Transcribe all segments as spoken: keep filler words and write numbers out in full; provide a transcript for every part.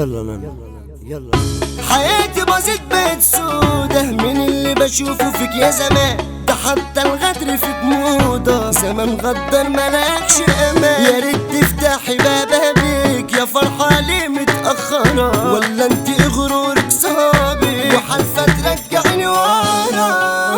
يلا نانا يلا. حياتي باظت بقت سودة من اللي بشوفه فيك يا زمان، ده حتى الغدر فيك موضة، زمان غدر ملكش امان. يا ريت تفتحي بابها بيك يا فرحة ليه متأخرة، ولا انت غرورك صابي وحالفة ترجعني ورا.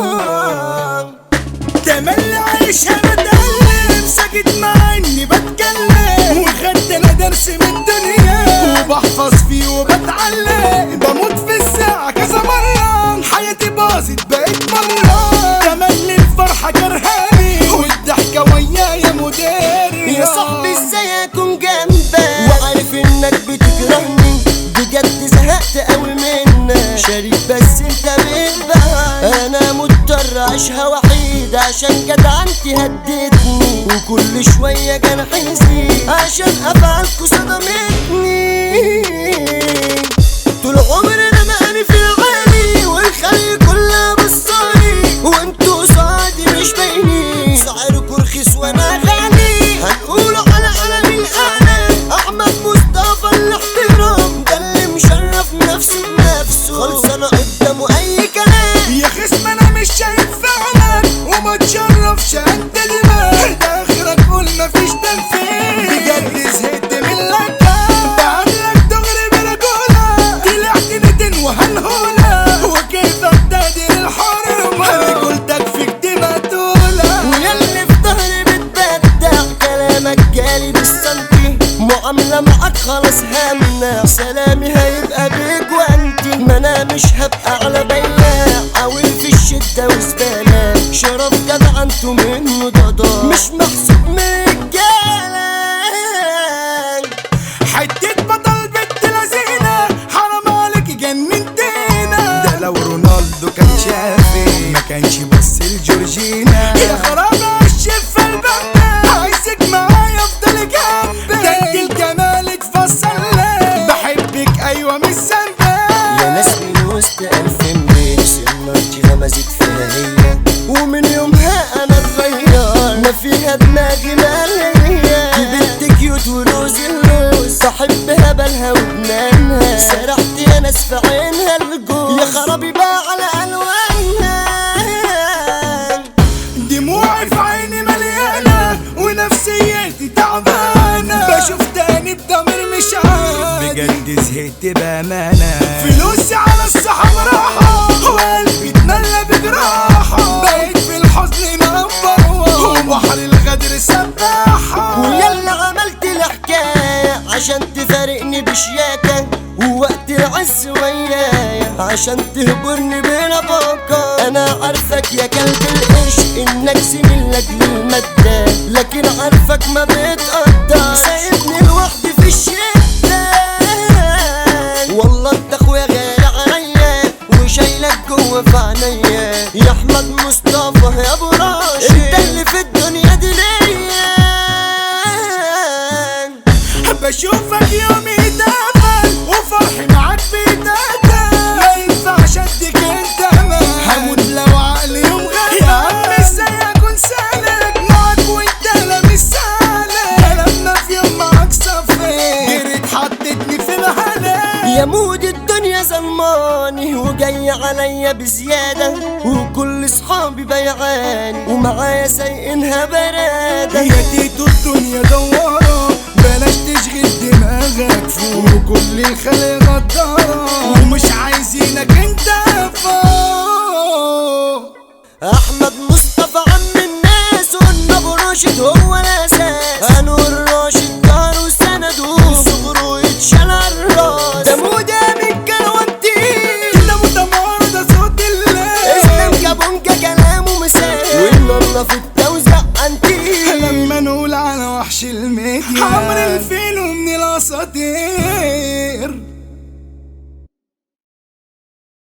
تملي عايشها بتألم ساكت مع اني بتكلم، وخدت انا درس من الدنيا وبحفظ فيه وبتعلم، بموت في الساعة كذا مرة، حياتي باظت بقت مرة. تملي الفرحة كرهاني والضحكة ويايا مدير. يا صاحبي ازاي اكون جنبك وعارف انك بتكرهني، بجد زهقت قوي منك، شريك بس انت بتبعد. انا مضطر اعيشها وحيد عشان جدعنتي هدتني، وكل شوية جرحي يزيد عشان افعالكوا صدمتني. طول عمري انا مقامي في العالي والخلي كلها بصالي، وانتوا قصادي مش باينين، سعركوا رخيص وانا غالي. هنقولوا على قلمي انا احمد مصطفى الاحترام، ده اللي مشرف نفسه بنفسه، خلص انا قدامه اي كلام. يا خصم انا مش شايف فعلك وما تشرفش انت دماغ، ده اخرك قول مفيش تنفيذ، بجد زهقت من لك. بعملك دغري برجولة طلعت ندن وهنهولة، وكيف ابتدي الحرمة رجولتك فيك دي مقتولة. وياللي في ظهري بتبدع كلامك جالي بالسنتي، معاملة معاك خلاص همنا، سلامي هيبقى بيك وانتي، ما انا مش هبقى على بياع عويل في الشدة وزبالة، شرف جدع انتو منه ضدا مش محسوب من رجالة. حتة بطل بنت لذينة حرام عليك جننتينا، ده لو رونالدو كان شافي ما كانش بص لجورجينا. يا خرابة الشفة البنة عايزك معايا افضل جنبي، ده انت الجمال اتفصل بحبك ايوه مش ذنبي. يا ناس من وسط ألفين بيت سنارتي غمزت فيها هي، ومن يومها أنا اتغير، ما فيها دماغي مالية. دي بنت كيوت وروز اللوز بحبها بالها وبنانها، سرحت يا ناس في عينها الجوز، يا خرابي بقى على ألوانها. دموعي في عيني مليانة ونفسيتي تعبانة، بشوف تاني بضمير مش عارف، بجد زهقت بأمانة. فلوسي على الصحاب راحة وقلبي اتملى بجراحة، بقيت في الحزن منبر وبحر الغدر سباحة. ويلا عملت الحكاية عشان تفارقني بشياكة، ووقت العز ويايا عشان تهبرني بلا بقى. انا عارفك يا كلب العشق انك زميل لاجل المادة، لكن عارفك ما بتقدر، سايبني لوحدي في الشدة. والله انت اخويا غالي عليا وشايلك جوه في عينيا، يا احمد مصطفى يا ابو راشد، انت اللي في الدنيا دي ليا. بشوفك يومي دافن وفرحي معاك بيتقدم، ما ينفعش اديك انت امان، هموت لو عقلي يوم غدا. يا عم ازاي اكون سالك معاك وانت لا مش سالك، لما في يوم معاك صفيت جريت حطيتني في الهلاك. يا مود الدنيا ظلماني وجاي عليا بزيادة، وكل صحابي بيعاني ومعايا سايقينها برادة. يا تيتو الدنيا دوارة بلاش تشغل دماغك فوق، وكل الخلق غدارة ومش عايزينك انت فوق. احمد